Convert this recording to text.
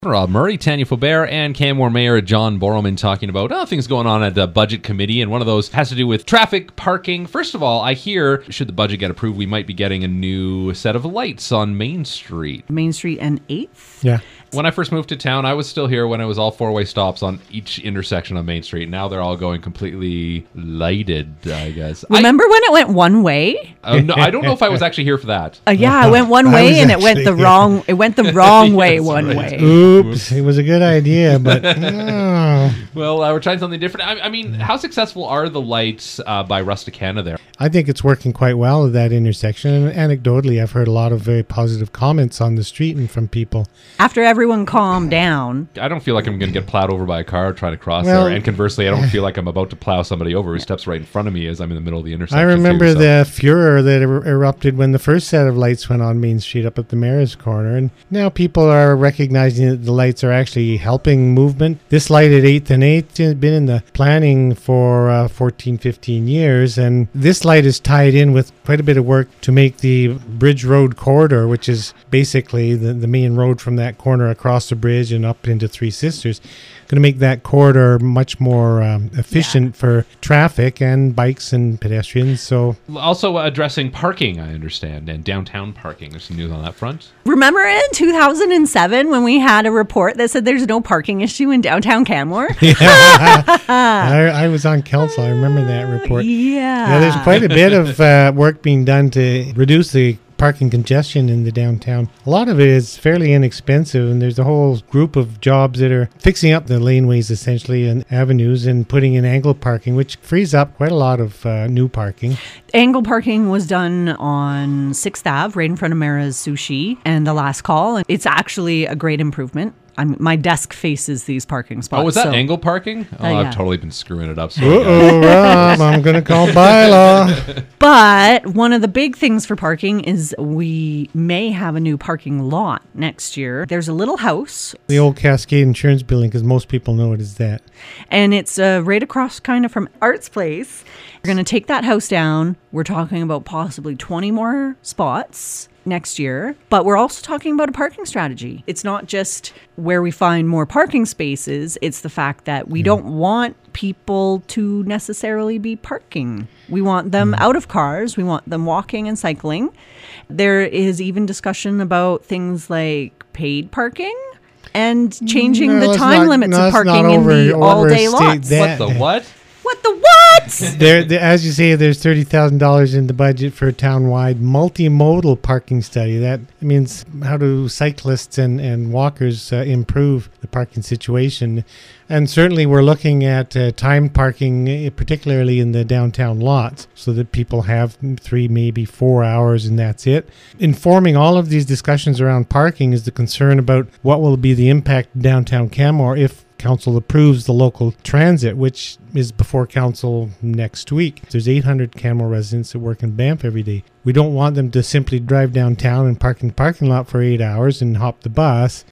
Rob Murray, Tanya Faubert, and Canmore Mayor John Borrowman talking about things going on at the Budget Committee, and one of those has to do with traffic, parking. First of all, I hear, should the budget get approved, we might be getting a new set of lights on Main Street. Main Street and 8th? Yeah. When I first moved to town, I was still here when it was all four-way stops on each intersection of Main Street. Now they're all going completely lighted, I guess. Remember when it went one way? No, I don't know if I was actually here for that. Yeah, it went one way and it went the wrong. It went the wrong way Yes, one right. way. Oops, it was a good idea, but no. Well, we're trying something different. I mean, how successful are the lights by Rusticana there? I think it's working quite well at that intersection. And anecdotally, I've heard a lot of very positive comments on the street and from people. After everyone calmed down, I don't feel like I'm going to get plowed over by a car trying to cross Well- there. And conversely, I don't feel like I'm about to plow somebody over who steps right in front of me as I'm in the middle of the intersection. I remember too, so. the furor that erupted when the first set of lights went on Main Street up at the Mayor's Corner. And now people are recognizing that the lights are actually helping movement. This light at 8th and 8th has been in the planning for 14, 15 years. And this light is tied in with quite a bit of work to make the Bridge Road corridor, which is basically the main road from that corner across the bridge and up into Three Sisters, going to make that corridor much more efficient for traffic and bikes and pedestrians. So Also addressing parking, I understand, and downtown parking. There's some news on that front. remember in 2007 when we had a report that said there's no parking issue in downtown Canmore? I was on council. I remember that report. Yeah, there's quite a bit of work being done to reduce the parking congestion in the downtown. A lot of it is fairly inexpensive, and there's a whole group of jobs that are fixing up the laneways essentially and avenues and putting in angle parking, which frees up quite a lot of new parking. Angle parking was done on 6th Ave, right in front of Mara's Sushi and the last call. And it's actually a great improvement. My desk faces these parking spots. Oh, was that so- angle parking? Oh, yeah. I've totally been screwing it up. So Rob, I'm going to call bylaw. But one of the big things for parking is we may have a new parking lot next year. There's a little house, The old Cascade Insurance Building, because most people know it as that. and it's right across kind of from Arts Place. We're going to take that house down. We're talking about possibly 20 more spots next year, but we're also talking about a parking strategy. It's not just where we find more parking spaces, it's the fact that we don't want people to necessarily be parking. We want them out of cars, we want them walking and cycling. There is even discussion about things like paid parking and changing the time limits of parking in the all-day lots. what the what? What the what? There, as you say, there's $30,000 in the budget for a town-wide multimodal parking study. That means how do cyclists and walkers improve the parking situation. And certainly we're looking at time parking, particularly in the downtown lots, so that people have 3, maybe 4 hours and that's it. Informing all of these discussions around parking is the concern about what will be the impact downtown Canmore if council approves the local transit, which is before council next week. There's 800 Canmore residents that work in Banff every day. We don't want them to simply drive downtown and park in the parking lot for 8 hours and hop the bus.